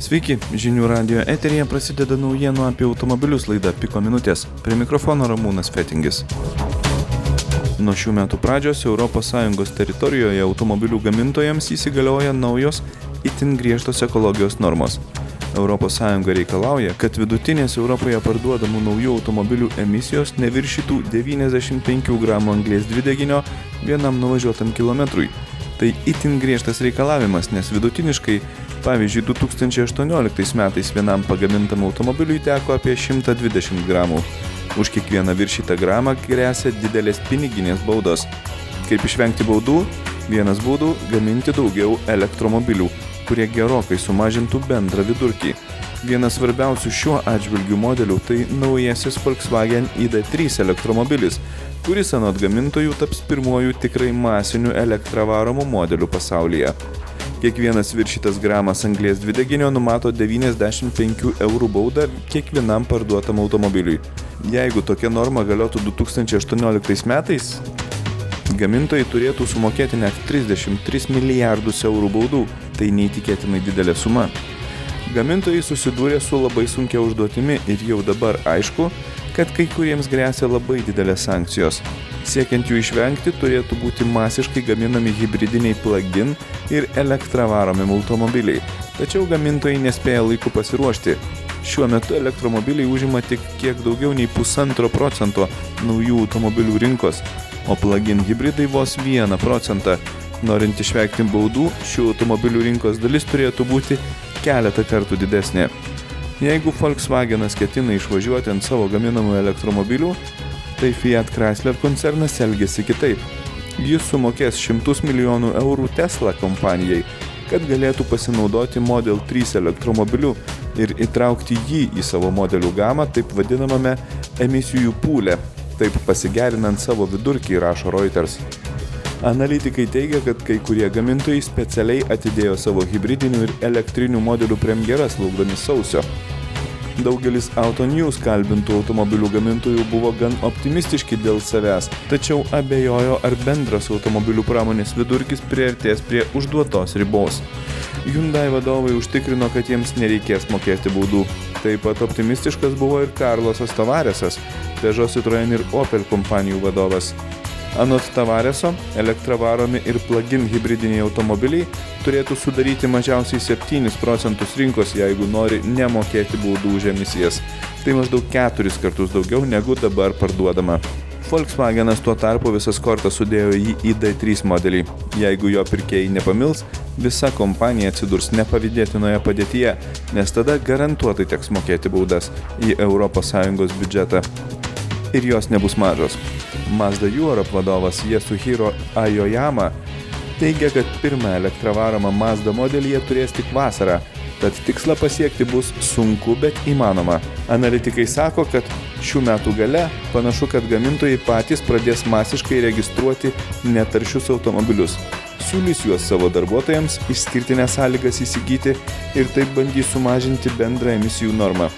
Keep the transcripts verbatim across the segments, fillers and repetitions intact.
Sveiki, žinių radijo eteryje prasideda naujienų apie automobilius laida Piko minutės. Prie mikrofono Ramūnas Fetingis. Nuo šių metų pradžios Europos Sąjungos teritorijoje automobilių gamintojams įsigalioja naujos itin griežtos ekologijos normos. Europos Sąjunga reikalauja, kad vidutinės Europoje parduodamų naujų automobilių emisijos neviršytų devyniasdešimt penkių gramų anglies dvideginio vienam nuvažiuotam kilometrui. Tai itin griežtas reikalavimas, nes vidutiniškai, pavyzdžiui, du tūkstančiai aštuonioliktais metais vienam pagamintam automobiliui teko apie šimtą dvidešimt gramų. Už kiekvieną viršytą gramą gresia didelės piniginės baudos. Kaip išvengti baudų? Vienas būdų – gaminti daugiau elektromobilių, kurie gerokai sumažintų bendrą vidurkį. Vienas svarbiausių šiuo atžvilgiu modelių tai naujasis Volkswagen I D trys elektromobilis, kuris anot gamintojų taps pirmuoju tikrai masiniu elektra varomų modelių pasaulyje. Kiekvienas viršytas gramas anglies dvideginio numato devyniasdešimt penkių eurų baudą kiekvienam parduotam automobiliui. Jeigu tokia norma galiotų du tūkstančiai aštuonioliktais metais, gamintojai turėtų sumokėti net trisdešimt tris milijardus eurų baudų. Tai neįtikėtinai didelė suma. Gamintojai susidūrė su labai sunkia užduotimi ir jau dabar aišku, kad kai kuriems gresia labai didelės sankcijos. Siekiant jų išvengti, turėtų būti masiškai gaminami hibridiniai plug-in ir elektra varomi automobiliai. Tačiau gamintojai nespėja laiku pasiruošti. Šiuo metu elektromobiliai užima tik kiek daugiau nei pusantro procento naujų automobilių rinkos, o plug-in hibridai vos vieną procentą. Norint išvengti baudų, šių automobilių rinkos dalis turėtų būti keletą kartų didesnė. Jeigu Volkswagenas ketina išvažiuoti ant savo gaminamų elektromobilių, tai Fiat Chrysler koncernas elgiasi kitaip. Jis sumokės šimtus milijonų eurų Tesla kompanijai, kad galėtų pasinaudoti Model trys elektromobiliu ir įtraukti jį į savo modelių gamą taip vadinamame emisijų pūle, taip pasigerinant savo vidurkį, rašo Reuters. Analitikai teigia, kad kai kurie gamintojai specialiai atidėjo savo hibridinių ir elektrinių modelių premjeras laukdami sausio. Daugelis Autonews kalbintų automobilių gamintojų buvo gan optimistiški dėl savęs, tačiau abejojo, ar bendras automobilių pramonės vidurkis priartės prie užduotos ribos. Hyundai vadovai užtikrino, kad jiems nereikės mokėti baudų. Taip pat optimistiškas buvo ir Carlosas Tavaresas, Peugeot, Citroën ir Opel kompanijų vadovas. Anot Tavareso, elektra varomi ir plug-in hibridiniai automobiliai turėtų sudaryti mažiausiai septynis procentus rinkos, jeigu nori nemokėti baudų už emisijas. Tai maždaug keturis kartus daugiau negu dabar parduodama. Volkswagenas tuo tarpu visas kortas sudėjo į I D trys modelį. Jeigu jo pirkėjai nepamils, visa kompanija atsidurs nepavydėtinoje padėtyje, nes tada garantuotai teks mokėti baudas į Europos Sąjungos biudžetą. Ir jos nebus mažos. Mazda Europe vadovas Yasuhiro Aoyama teigia, kad pirmą elektravaromą Mazda modelį jie turės tik vasarą, tad tikslą pasiekti bus sunku, bet įmanoma. Analitikai sako, kad šių metų gale panašu, kad gamintojai patys pradės masiškai registruoti netaršius automobilius. Siūlys juos savo darbuotojams, išskirtinės sąlygas įsigyti ir taip bandys sumažinti bendrą emisijų normą.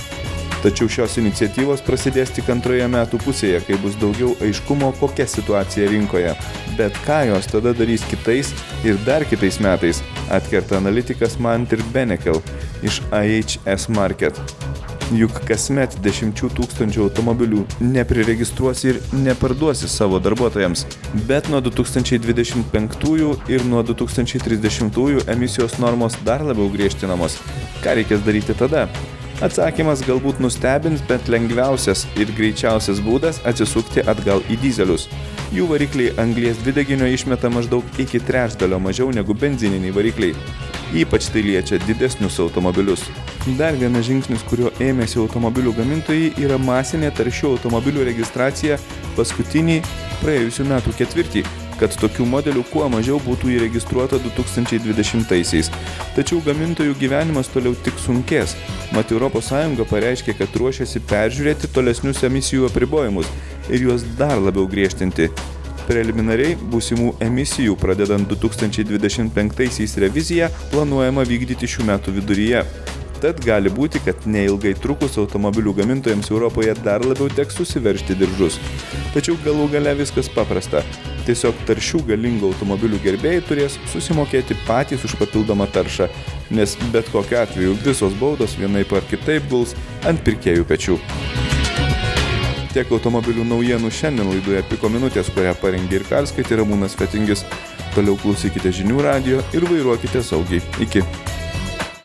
Tačiau šios iniciatyvos prasidės tik antroje metų pusėje, kai bus daugiau aiškumo, kokia situacija rinkoje. Bet ką jos tada darys kitais ir dar kitais metais, atkerta analitikas Mantir Benekel iš I H S Market. Juk kasmet dešimčių tūkstančių automobilių nepriregistruosi ir neparduosi savo darbuotojams. Bet nuo du tūkstančiai dvidešimt penktųjų ir nuo du tūkstančiai trisdešimtųjų emisijos normos dar labiau griežtinamos. Ką reikės daryti tada? Atsakymas galbūt nustebins, bet lengviausias ir greičiausias būdas atsisukti atgal į dyzelius. Jų varikliai anglies dvideginio išmeta maždaug iki trečdalio mažiau negu benzininiai varikliai. Ypač tai liečia didesnius automobilius. Dar vienas žingsnis, kurio ėmėsi automobilių gamintojai, yra masinė taršių automobilių registracija paskutinį praėjusių metų ketvirtį, kad tokių modelių kuo mažiau būtų įregistruota du tūkstančiai dvidešimtaisiais. Tačiau gamintojų gyvenimas toliau tik sunkės. Mat Europos Sąjunga pareiškė, kad ruošiasi peržiūrėti tolesnius emisijų apribojimus ir juos dar labiau griežtinti. Preliminariai būsimų emisijų pradedant du tūkstančiai dvidešimt penktaisiais reviziją planuojama vykdyti šių metų viduryje. Tad gali būti, kad neilgai trukus automobilių gamintojams Europoje dar labiau teks susiveržti diržus. Tačiau galų gale viskas paprasta. Tiesiog taršių galingų automobilių gerbėjai turės susimokėti patys už papildomą taršą, nes bet kokiu atveju visos baudos vienaip ar kitaip guls ant pirkėjų pečių. Tiek automobilių naujienų šiandien laidoje Piko minutės, kurią parengė ir perskaitė Ramūnas Fetingis. Toliau klausykite žinių radijo ir vairuokite saugiai. Iki.